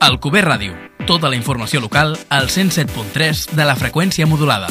Alcover Ràdio. Tota la informació local al 107.3 de la freqüència modulada.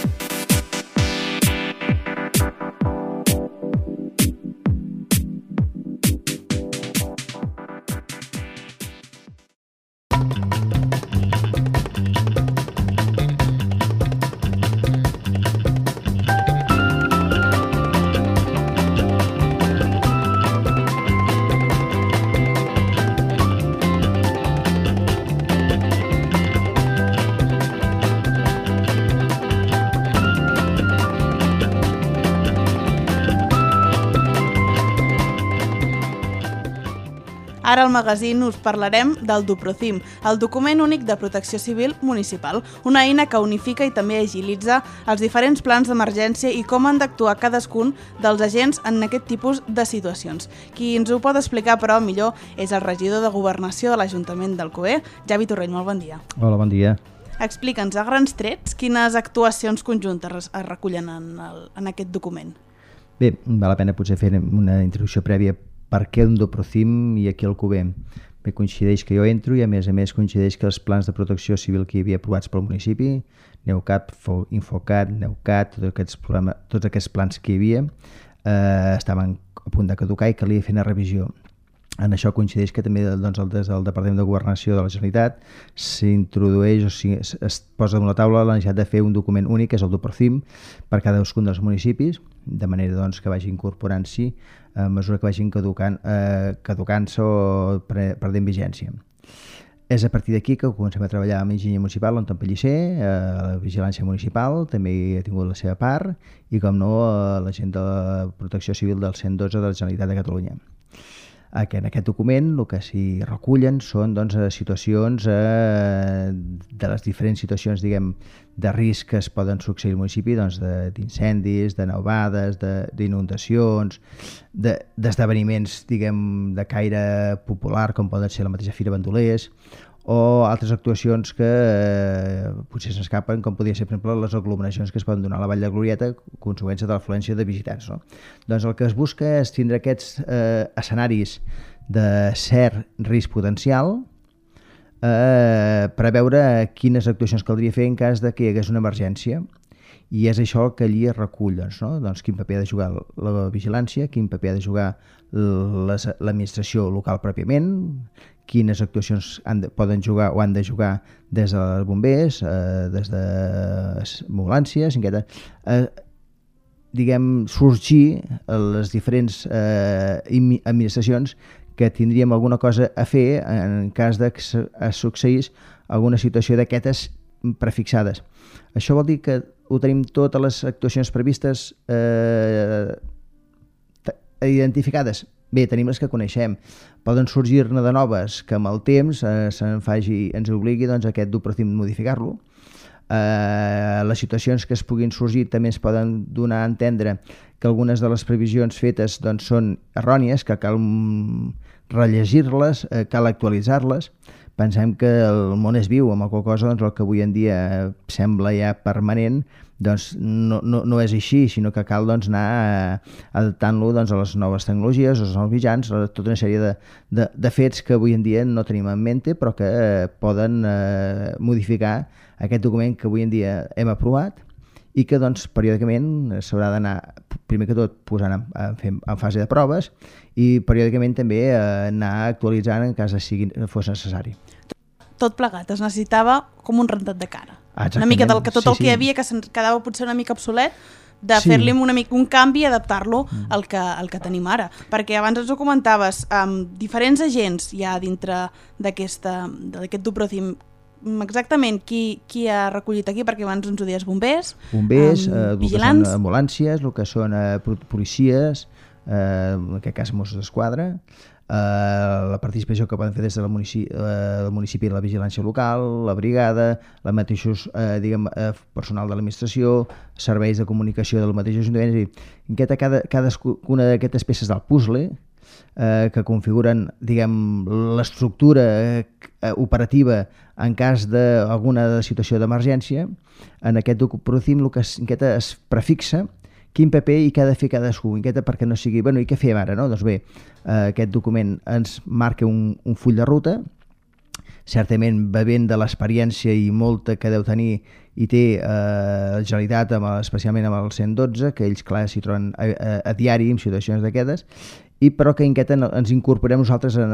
Ara al magazín us parlarem del DUPROCIM, el document únic de protecció civil municipal, una eina que unifica i també agilitza els diferents plans d'emergència i com han d'actuar cadascun dels agents en aquest tipus de situacions. Qui ens ho pot explicar, però, millor, és el regidor de Governació de l'Ajuntament d'Alcover, Javi Torrell. Molt bon dia. Hola, bon dia. Explica'ns a grans trets quines actuacions conjuntes es recullen en aquest document. Bé, val la pena potser fer una introducció prèvia. Per què un DUPROCIM i aquí al Alcover? Bé, coincideix que jo entro i a més coincideix que els plans de protecció civil que hi havia aprovats pel municipi, NEUCAP, Infocat, NEUCAT, tots aquests plans que hi havia estaven a punt de caducar i calia fer una revisió. En això coincideix que també des del Departament de Governació de la Generalitat s'introdueix o es posa damunt la taula la necessitat de fer un document únic, que és el DUPROCIM, per cadascun dels municipis, de manera que vagi incorporant-s'hi a mesura que vagin caducant-se o perdent vigència. És a partir d'aquí que comencem a treballar amb l'enginyer municipal, l'Anton Pellicer, la vigilància municipal, també hi ha tingut la seva part, i com no, la gent de la protecció civil del 112 de la Generalitat de Catalunya. En aquest document el que s'hi recullen són situacions de les diferents situacions de risc que es poden succeir al municipi, d'incendis, de nevades, d'inundacions, d'esdeveniments de caire popular com poden ser la mateixa Fira Bandolers o altres actuacions que potser s'escapen, com podria ser, per exemple, les aglomeracions que es poden donar a la Vall de Glorieta a conseqüència de l'afluència de visitants. No? Doncs el que es busca és tindre aquests escenaris de cert risc potencial per a veure quines actuacions caldria fer en cas de que hi hagués una emergència. I és això que allí es recull, quin paper ha de jugar la vigilància, quin paper ha de jugar l'administració local pròpiament, quines actuacions poden jugar o han de jugar des dels bombers, des de ambulàncies, sorgir les diferents administracions que tindríem alguna cosa a fer en cas que succeís alguna situació d'aquestes prefixades. Això vol dir que ho tenim totes les actuacions previstes identificades. Bé, tenim les que coneixem. Poden sorgir-ne de noves que amb el temps ens obligui aquest DUPROCIM modificar-lo. Les situacions que es puguin sorgir també es poden donar a entendre que algunes de les previsions fetes són errònies, que cal rellegir-les, cal actualitzar-les. Pensem que el món és viu, amb la qual cosa el que avui en dia sembla ja permanent no és així, sinó que cal anar adaptant-lo a les noves tecnologies, als nous mitjans, a tota una sèrie de fets que avui en dia no tenim en mente però que poden modificar aquest document que avui en dia hem aprovat i que periòdicament s'haurà d'anar, primer que tot, posant en fase de proves i periòdicament també anar actualitzant en cas que fos necessari. Tot plegat, es necessitava com un rentat de cara. Exactament. Una mica del que tot el que hi havia, que quedava potser una mica obsolet, de fer-li un canvi i adaptar-lo al que tenim ara. Perquè abans ens ho comentaves, diferents agents hi ha dintre d'aquest DUPROCIM. Exactament qui ha recollit aquí, perquè abans ens ho dies bombers, vigilants, ambulàncies, el que són policies, en aquest cas Mossos d'Esquadra, la participació que poden fer des del municipi de la vigilància local, la brigada, la mateixos personal de l'administració, serveis de comunicació del mateix ajuntament. Cadascuna d'aquestes peces del puzzle que configuren l'estructura operativa en cas d'alguna situació d'emergència, en aquest DUPROCIM el que es prefixa quin paper hi ha de fer cadascú, perquè no sigui... I què fem ara? Doncs bé, aquest document ens marca un full de ruta certament bevent de l'experiència i molta que deu tenir i té la Generalitat, especialment amb el 112, que ells, clar, s'hi troben a diari en situacions d'aquestes, però que ens incorporem nosaltres en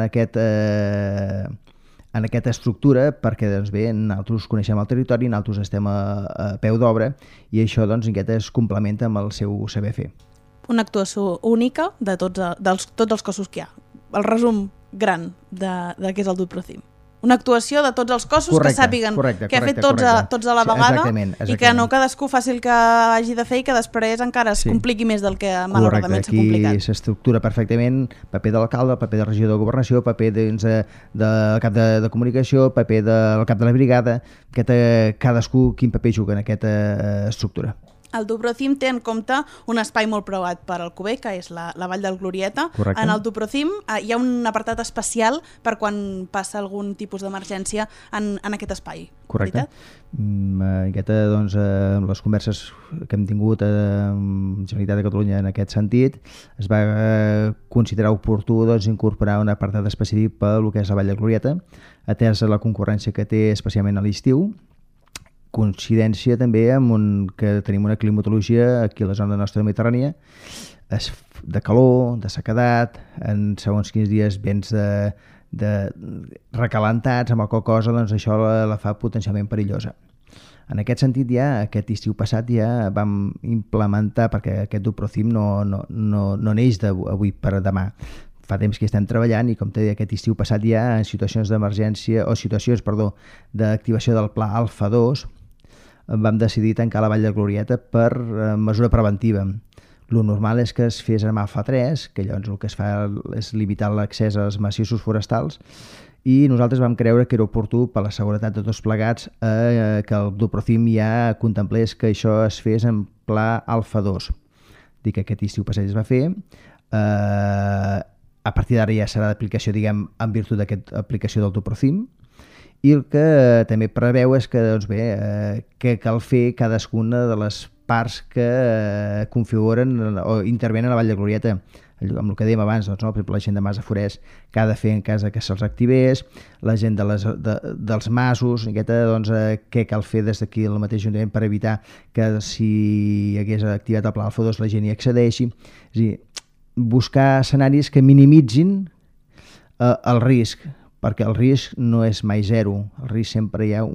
aquesta estructura perquè doncs bé, nosaltres coneixem el territori, nosaltres estem a peu d'obra i això doncs es complementa amb el seu saber fer. Una actuació única de tots els cossos que hi ha. El resum gran de què és el Duprocim. Una actuació de tots els cossos que sàpiguen que ha fet tots a la vegada i que no cadascú faci el que hagi de fer i que després encara es compliqui més del que malauradament s'ha complicat. Aquí s'estructura perfectament paper de l'alcalde, paper de regidor de governació, paper del cap de comunicació, paper del cap de la brigada, cadascú quin paper juga en aquesta estructura. El Duprocim té en compte un espai molt preuat per al Cuber, que és la Vall del Glorieta. Correcte. En el Duprocim hi ha un apartat especial per quan passa algun tipus d'emergència en aquest espai. Correcte. Doncs, amb les converses que hem tingut amb la Generalitat de Catalunya en aquest sentit, es va considerar oportú incorporar un apartat específic per el que és la Vall de Glorieta, atesa la concurrència que té especialment a l'estiu, coincidència també amb que tenim una climatologia aquí a la zona nostra mediterrània de calor, de sequedat, en segons quins dies vents de recalentats, amb la qual cosa doncs, això la fa potencialment perillosa. En aquest sentit, aquest estiu passat vam implementar, perquè aquest Duprocim no neix d'avui per demà, fa temps que estem treballant i, com t'he dit, aquest estiu passat en situacions d'emergència o situacions, d'activació del pla Alfa 2, vam decidir tancar la Vall de Glorieta per mesura preventiva. Lo normal és que es fes amb Alfa 3, que llavors el que es fa és limitar l'accés als massissos forestals, i nosaltres vam creure que era oportú, per la seguretat de tots plegats, que el Duprocim ja contemplés que això es fes en pla Alfa 2. Dic que aquest estiu passat es va fer. A partir d'ara ja serà d'aplicació, diguem, en virtut d'aquesta aplicació del Duprocim, i el que també preveu és que, doncs bé, què cal fer cadascuna de les parts que configuren o intervenen a la Vall de Glorieta, amb el que dèiem abans, doncs, no? Per exemple, la gent de Mas de Forès, que ha de fer en cas que se'ls activés, la gent dels masos, doncs, què cal fer des d'aquí al mateix Ajuntament per evitar que si hi hagués activat el pla Alfa 2 la gent hi accedeixi. És a dir, buscar escenaris que minimitzin el risc, perquè el risc no és mai zero, el risc sempre hi ha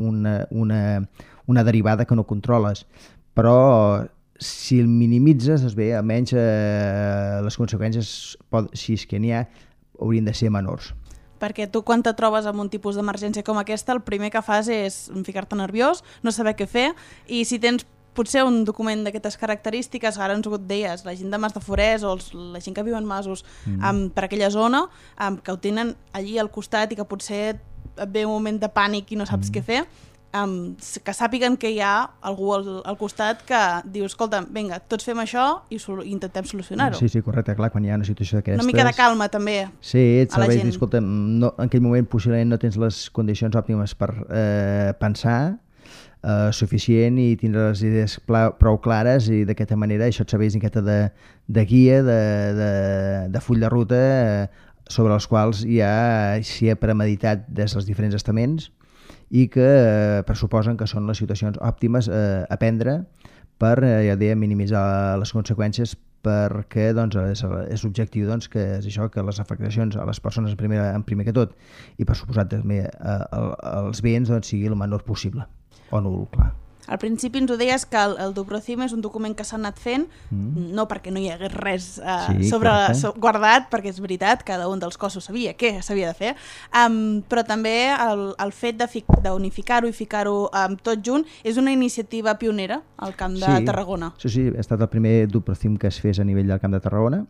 una derivada que no controles, però si el minimitzes, doncs bé, almenys les conseqüències, si és que n'hi ha, haurien de ser menors. Perquè tu, quan te trobes amb un tipus d'emergència com aquesta, el primer que fas és ficar-te nerviós, no saber què fer, i si tens potser un document d'aquestes característiques, ara ens ho deies, la gent de Mas de Forès o la gent que viu en masos per aquella zona, que ho tenen allí al costat i que potser et ve un moment de pànic i no saps què fer, que sàpiguen que hi ha algú al costat que diu, escolta, vinga, tots fem això i intentem solucionar-ho. Sí, correcte, clar, quan hi ha una situació d'aquestes... Una mica de calma també a la gent. Sí, et serveix dir, escolta, en aquell moment possiblement no tens les condicions òptimes per pensar suficient i tindre les idees prou clares, i d'aquesta manera això et serveix de guia, de full de ruta sobre els quals s'hi ha premeditat des dels diferents estaments i que pressuposen que són les situacions òptimes a prendre per minimitzar les conseqüències, perquè doncs, és l'objectiu que és això, que les afectacions a les persones en primer que tot, i per suposat també els béns, sigui el menor possible o nul, clar. Al principi ens ho deies que el Duprocim és un document que s'ha anat fent, no perquè no hi hagués res guardat, perquè és veritat, cada un dels cossos sabia què s'havia de fer, però també el fet d'unificar-ho i ficar-ho tot junt és una iniciativa pionera al Camp de Tarragona. Sí, ha estat el primer Duprocim que es fes a nivell del Camp de Tarragona,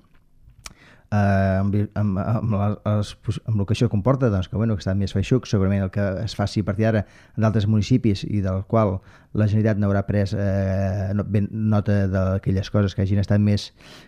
amb el que això comporta, doncs, que està més feixuc, segurament el que es faci a partir d'ara en d'altres municipis i del qual la Generalitat n'haurà pres nota d'aquelles coses que hagin estat més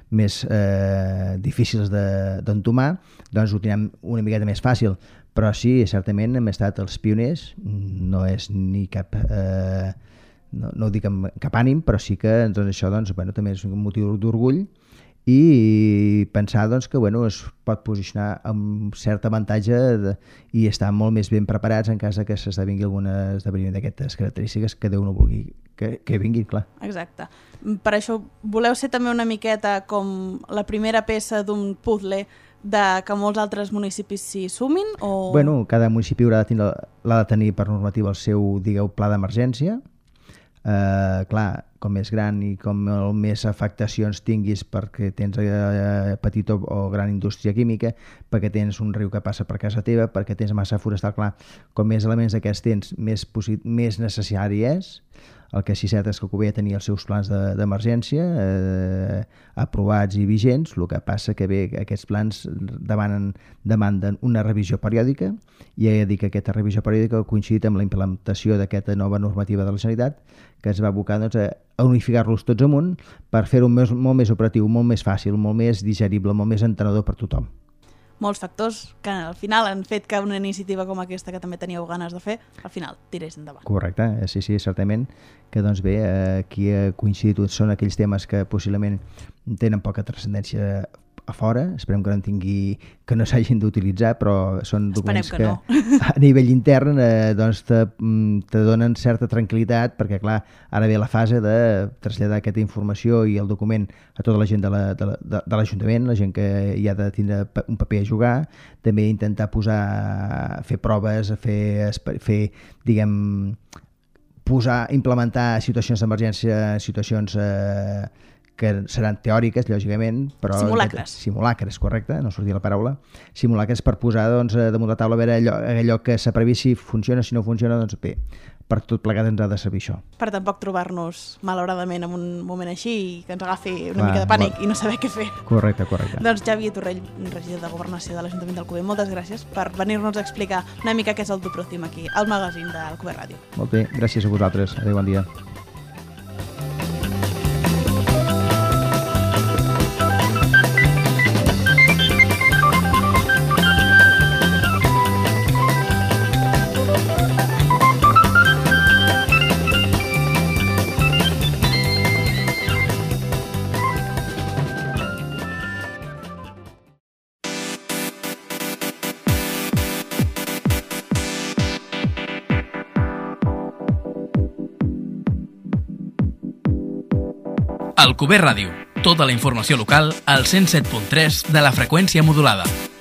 difícils d'entomar, doncs ho tindrem una miqueta més fàcil, però sí, certament hem estat els pioners, no és ni cap... no ho dic amb cap ànim, però sí que doncs, això també és un motiu d'orgull, i pensar doncs, que es pot posicionar amb cert avantatge i estar molt més ben preparats en cas que s'esdevingui algun esdeveniment d'aquestes característiques que Déu no vulgui que vinguin, clar. Exacte. Per això voleu ser també una miqueta com la primera peça d'un puzzle que molts altres municipis s'hi sumin? O... Cada municipi l'ha de tenir per normativa el seu, pla d'emergència. Clar, com més gran i com més afectacions tinguis perquè tens petita o gran indústria química, perquè tens un riu que passa per casa teva, perquè tens massa forestal, clar, com més elements d'aquests tens, més necessari és. El que sí cert és que Alcover tenia els seus plans d'emergència aprovats i vigents, el que passa que aquests plans demanden una revisió periòdica i he de dir que aquesta revisió periòdica ha coincidit amb la implementació d'aquesta nova normativa de la Generalitat que es va abocar a unificar-los tots amunt per fer-ho molt més operatiu, molt més fàcil, molt més digerible, molt més entenedor per tothom. Molts factors que al final han fet que una iniciativa com aquesta que també teníeu ganes de fer, al final tirés endavant. Correcte, sí, certament que aquí ha coincidit, són aquells temes que possiblement tenen poca transcendència a fora, esperem que no s'hagin d'utilitzar, però són documents que no. A nivell intern te donen certa tranquil·litat, perquè clar, ara ve la fase de traslladar aquesta informació i el document a tota la gent de l'Ajuntament, la gent que hi ha de tindre un paper a jugar, també intentar fer proves, implementar situacions d'emergència, situacions que seran teòriques, lògicament, però... Simulacres, correcte, no sortia la paraula. Simulacres per posar damunt la taula a veure allò que s'ha previst, si funciona, si no funciona, doncs bé, per tot plegat ens ha de servir això. Per tampoc trobar-nos, malauradament, en un moment així i que ens agafi una mica de pànic i no saber què fer. Correcte. Doncs Xavier Torrell, regidor de Governació de l'Ajuntament d'Alcover, moltes gràcies per venir-nos a explicar una mica què és el Duprocim aquí, al magazín d'Alcover Ràdio. Molt bé, gràcies a vosaltres. Adéu, bon dia. Alcover Ràdio, tota la informació local al 107.3 de la freqüència modulada.